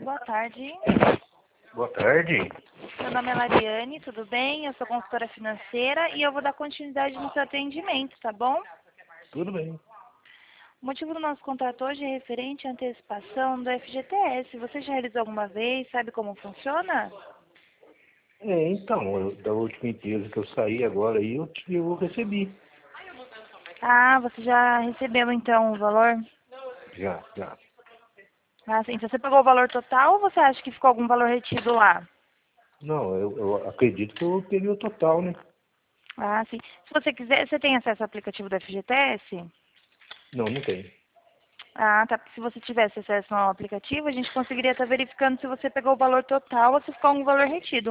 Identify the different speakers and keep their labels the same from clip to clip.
Speaker 1: boa tarde.
Speaker 2: Boa tarde.
Speaker 1: Meu nome é Lariane, tudo bem? Eu sou consultora financeira e eu vou dar continuidade no seu atendimento, tá bom?
Speaker 2: Tudo bem.
Speaker 1: O motivo do nosso contato hoje é referente à antecipação do FGTS. Você já realizou alguma vez? Sabe como funciona?
Speaker 2: Então, da última empresa que eu saí agora aí, eu recebi.
Speaker 1: Ah, você já recebeu então o valor?
Speaker 2: Já, já.
Speaker 1: Ah, sim. Então você pegou o valor total ou você acha que ficou algum valor retido lá?
Speaker 2: Não, eu acredito que eu peguei o total, né?
Speaker 1: Ah, sim. Se você quiser, você tem acesso ao aplicativo do FGTS?
Speaker 2: Não, não tem.
Speaker 1: Ah, tá. Se você tivesse acesso ao aplicativo, a gente conseguiria estar verificando se você pegou o valor total ou se ficou um valor retido.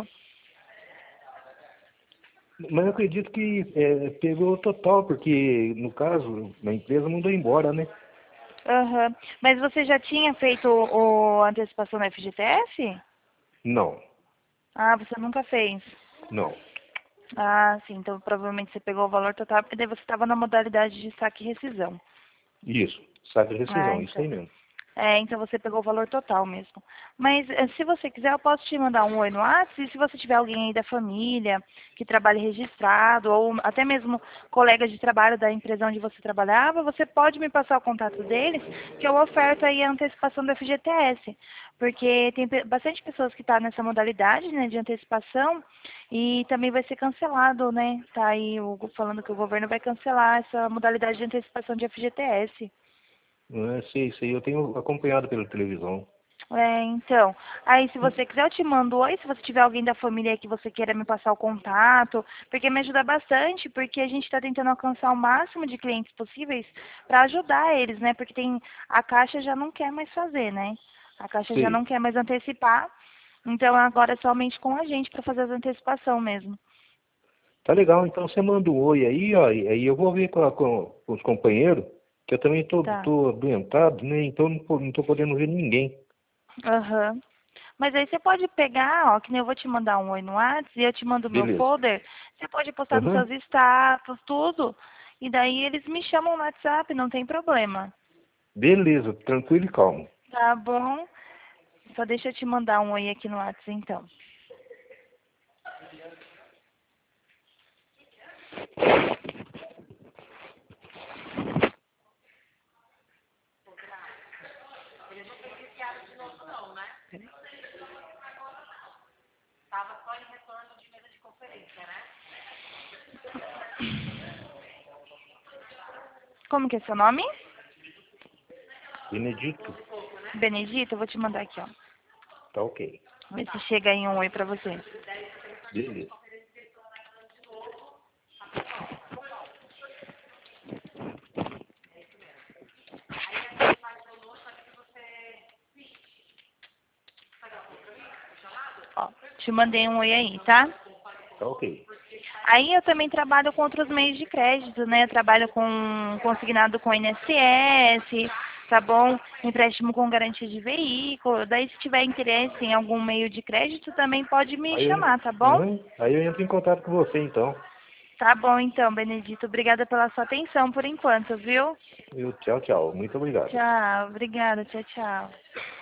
Speaker 2: Mas eu acredito que pegou o total, porque, no caso, a empresa mandou embora, né?
Speaker 1: Aham. Mas você já tinha feito a antecipação da FGTS?
Speaker 2: Não,
Speaker 1: Ah, você nunca fez.
Speaker 2: não.
Speaker 1: Ah, sim. Então provavelmente você pegou o valor total, porque daí você estava na modalidade de saque e rescisão.
Speaker 2: Isso, saque de
Speaker 1: Ah,
Speaker 2: rescisão, isso
Speaker 1: então.
Speaker 2: aí mesmo.
Speaker 1: É, então você pegou o valor total mesmo. Mas se você quiser, eu posso te mandar um oi no WhatsApp. E se você tiver alguém aí da família que trabalhe registrado, ou até mesmo colegas de trabalho da empresa onde você trabalhava, você pode me passar o contato deles, que eu oferto aí a antecipação do FGTS. Porque tem bastante pessoas que estão nessa modalidade, né, de antecipação, e também vai ser cancelado, né? Tá aí falando que o governo vai cancelar essa modalidade de antecipação de FGTS.
Speaker 2: Sei, sei, eu tenho acompanhado pela televisão.
Speaker 1: É, então, aí se você quiser eu te mando oi, se você tiver alguém da família aí que você queira me passar o contato, porque me ajuda bastante, porque a gente está tentando alcançar o máximo de clientes possíveis para ajudar eles, né? Porque a Caixa já não quer mais fazer, né? A Caixa já não
Speaker 2: Sei.
Speaker 1: quer mais antecipar, então agora é somente com a gente para fazer as antecipação mesmo.
Speaker 2: Tá legal, então você manda um oi aí, ó, e aí eu vou ver com os companheiros, que eu também
Speaker 1: Tá.
Speaker 2: tô adoentado, né? Então não tô podendo ver ninguém.
Speaker 1: Aham. Mas aí você pode pegar, ó, que nem eu vou te mandar um oi no WhatsApp e eu te mando o meu
Speaker 2: Beleza.
Speaker 1: folder. Você pode postar nos
Speaker 2: Aham.
Speaker 1: seus status, tudo. E daí eles me chamam no WhatsApp, não tem problema.
Speaker 2: Beleza, tranquilo e calmo.
Speaker 1: Tá bom? Só deixa eu te mandar um oi aqui no WhatsApp então. Como que é seu nome?
Speaker 2: Benedito,
Speaker 1: Benedito, eu vou te mandar aqui, ó.
Speaker 2: tá ok.
Speaker 1: Ver se chega aí um oi pra você.
Speaker 2: Beleza.
Speaker 1: Ó, te mandei um oi aí, tá?
Speaker 2: Tá ok.
Speaker 1: Aí eu também trabalho com outros meios de crédito, né? Eu trabalho com consignado com INSS, tá bom? Empréstimo com garantia de veículo. Daí, se tiver interesse em algum meio de crédito, também pode me chamar, tá bom?
Speaker 2: Aí eu entro em contato com você então.
Speaker 1: Tá bom, então, Benedito. Obrigada pela sua atenção por enquanto, viu?
Speaker 2: Tchau, tchau. Muito obrigado.
Speaker 1: Tchau. Obrigada. Tchau, tchau.